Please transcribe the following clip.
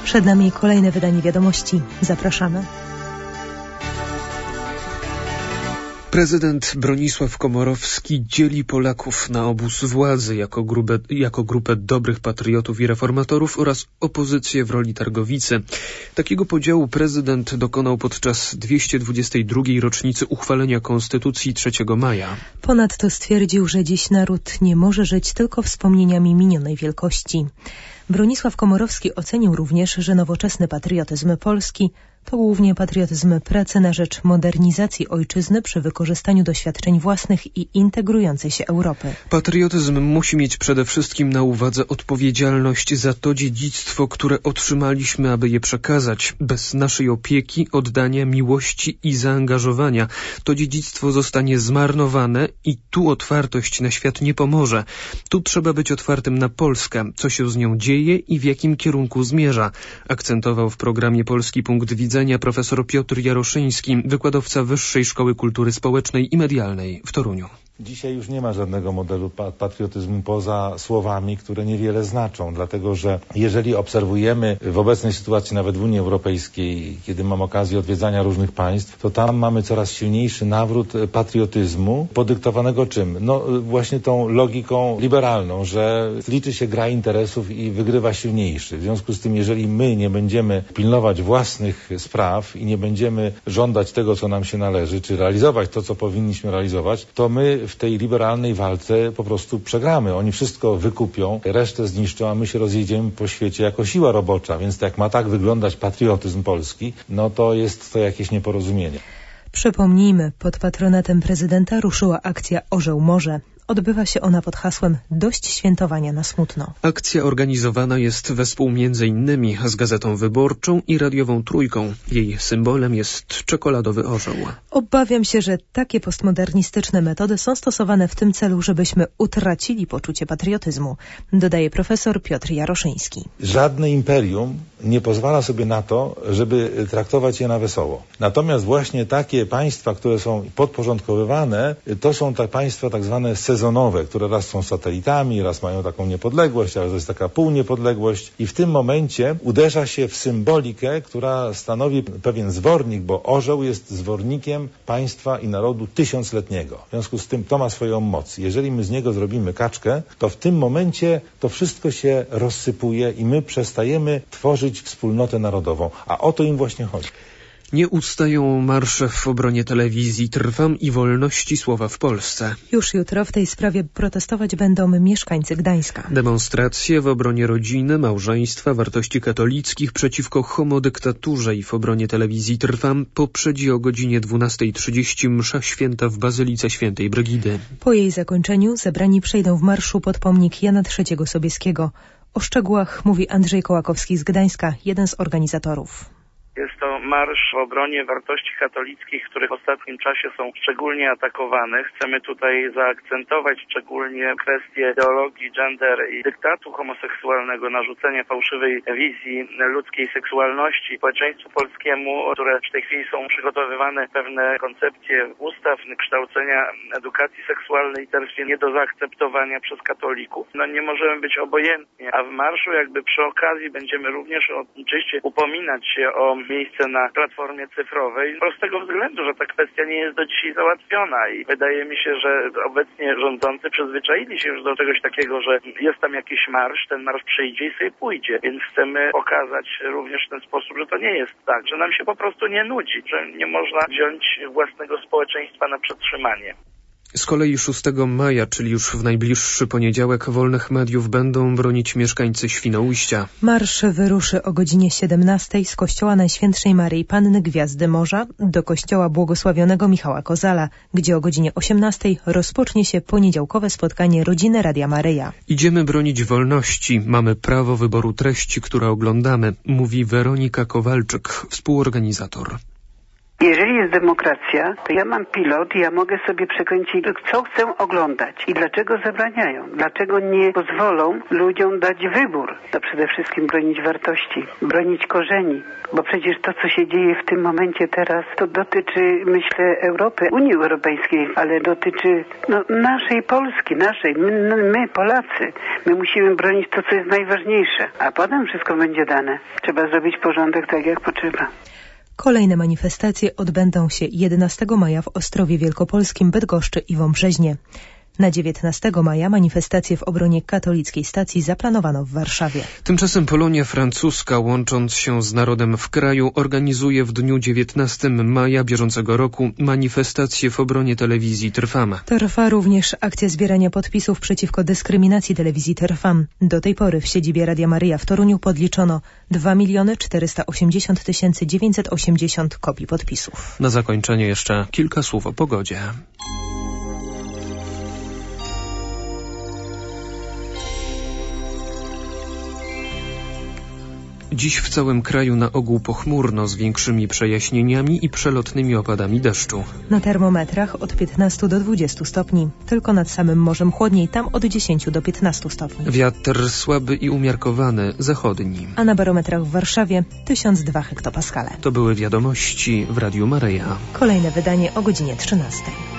Przed nami kolejne wydanie wiadomości. Zapraszamy. Prezydent Bronisław Komorowski dzieli Polaków na obóz władzy jako grupę dobrych patriotów i reformatorów oraz opozycję w roli targowicy. Takiego podziału prezydent dokonał podczas 222. rocznicy uchwalenia Konstytucji 3 maja. Ponadto stwierdził, że dziś naród nie może żyć tylko wspomnieniami minionej wielkości. Bronisław Komorowski ocenił również, że nowoczesny patriotyzm Polski to głównie patriotyzm pracy na rzecz modernizacji ojczyzny przy wykorzystaniu doświadczeń własnych i integrującej się Europy. Patriotyzm musi mieć przede wszystkim na uwadze odpowiedzialność za to dziedzictwo, które otrzymaliśmy, aby je przekazać. Bez naszej opieki, oddania, miłości i zaangażowania to dziedzictwo zostanie zmarnowane i tu otwartość na świat nie pomoże. Tu trzeba być otwartym na Polskę, co się z nią dzieje i w jakim kierunku zmierza, akcentował w programie Polski Punkt Widzenia profesor Piotr Jaroszyński, wykładowca Wyższej Szkoły Kultury Społecznej i Medialnej w Toruniu. Dzisiaj już nie ma żadnego modelu patriotyzmu poza słowami, które niewiele znaczą, dlatego że jeżeli obserwujemy w obecnej sytuacji nawet w Unii Europejskiej, kiedy mam okazję odwiedzania różnych państw, to tam mamy coraz silniejszy nawrót patriotyzmu, podyktowanego czym? No właśnie tą logiką liberalną, że liczy się gra interesów i wygrywa silniejszy. W związku z tym, jeżeli my nie będziemy pilnować własnych spraw i nie będziemy żądać tego, co nam się należy, czy realizować to, co powinniśmy realizować, to my w tej liberalnej walce po prostu przegramy. Oni wszystko wykupią, resztę zniszczą, a my się rozjedziemy po świecie jako siła robocza. Więc jak ma tak wyglądać patriotyzm polski, no to jest to jakieś nieporozumienie. Przypomnijmy, pod patronatem prezydenta ruszyła akcja Orzeł Morze. Odbywa się ona pod hasłem Dość świętowania na smutno. Akcja organizowana jest wespół m.in. z Gazetą Wyborczą i Radiową Trójką. Jej symbolem jest czekoladowy orzeł. Obawiam się, że takie postmodernistyczne metody są stosowane w tym celu, żebyśmy utracili poczucie patriotyzmu, dodaje profesor Piotr Jaroszyński. Żadne imperium nie pozwala sobie na to, żeby traktować je na wesoło. Natomiast właśnie takie państwa, które są podporządkowywane, to są te państwa tak zwane sezonowe, które raz są satelitami, raz mają taką niepodległość, ale to jest taka półniepodległość i w tym momencie uderza się w symbolikę, która stanowi pewien zwornik, bo orzeł jest zwornikiem państwa i narodu tysiącletniego. W związku z tym to ma swoją moc. Jeżeli my z niego zrobimy kaczkę, to w tym momencie to wszystko się rozsypuje i my przestajemy tworzyć wspólnotę narodową. A o to im właśnie chodzi. Nie ustają marsze w obronie telewizji Trwam i wolności słowa w Polsce. Już jutro w tej sprawie protestować będą mieszkańcy Gdańska. Demonstracje w obronie rodziny, małżeństwa, wartości katolickich przeciwko homodyktaturze i w obronie telewizji Trwam poprzedzi o godzinie 12:30 msza święta w Bazylice Świętej Brygidy. Po jej zakończeniu zebrani przejdą w marszu pod pomnik Jana III Sobieskiego. O szczegółach mówi Andrzej Kołakowski z Gdańska, jeden z organizatorów. Jest to marsz w obronie wartości katolickich, które w ostatnim czasie są szczególnie atakowane. Chcemy tutaj zaakcentować szczególnie kwestie ideologii, gender i dyktatu homoseksualnego, narzucenia fałszywej wizji ludzkiej seksualności społeczeństwu polskiemu, które w tej chwili są przygotowywane pewne koncepcje ustaw, kształcenia edukacji seksualnej, teraz nie do zaakceptowania przez katolików. No nie możemy być obojętni, a w marszu jakby przy okazji będziemy również oczywiście upominać się o miejsce na platformie cyfrowej z prostego względu, że ta kwestia nie jest do dzisiaj załatwiona i wydaje mi się, że obecnie rządzący przyzwyczaili się już do czegoś takiego, że jest tam jakiś marsz, ten marsz przyjdzie i sobie pójdzie, więc chcemy pokazać również w ten sposób, że to nie jest tak, że nam się po prostu nie nudzi, że nie można wziąć własnego społeczeństwa na przetrzymanie. Z kolei 6 maja, czyli już w najbliższy poniedziałek, wolnych mediów będą bronić mieszkańcy Świnoujścia. Marsz wyruszy o godzinie 17 z kościoła Najświętszej Maryi Panny Gwiazdy Morza do kościoła błogosławionego Michała Kozala, gdzie o godzinie 18 rozpocznie się poniedziałkowe spotkanie rodziny Radia Maryja. Idziemy bronić wolności. Mamy prawo wyboru treści, które oglądamy, mówi Weronika Kowalczyk, współorganizator. Jeżeli jest demokracja, to ja mam pilot i ja mogę sobie przekręcić, co chcę oglądać i dlaczego zabraniają. Dlaczego nie pozwolą ludziom dać wybór? To przede wszystkim bronić wartości, bronić korzeni. Bo przecież to, co się dzieje w tym momencie teraz, to dotyczy, myślę, Europy, Unii Europejskiej, ale dotyczy naszej Polski, my Polacy. My musimy bronić to, co jest najważniejsze, a potem wszystko będzie dane. Trzeba zrobić porządek tak, jak potrzeba. Kolejne manifestacje odbędą się 11 maja w Ostrowie Wielkopolskim, Bydgoszczy i Wąbrzeźnie. Na 19 maja manifestacje w obronie katolickiej stacji zaplanowano w Warszawie. Tymczasem Polonia francuska, łącząc się z narodem w kraju, organizuje w dniu 19 maja bieżącego roku manifestację w obronie telewizji Trwam. Trwa również akcja zbierania podpisów przeciwko dyskryminacji telewizji Trwam. Do tej pory w siedzibie Radia Maryja w Toruniu podliczono 2 480 980 kopii podpisów. Na zakończenie jeszcze kilka słów o pogodzie. Dziś w całym kraju na ogół pochmurno z większymi przejaśnieniami i przelotnymi opadami deszczu. Na termometrach od 15 do 20 stopni. Tylko nad samym morzem chłodniej, tam od 10 do 15 stopni. Wiatr słaby i umiarkowany, zachodni. A na barometrach w Warszawie 1002 hektopaskale. To były wiadomości w Radiu Maryja. Kolejne wydanie o godzinie 13.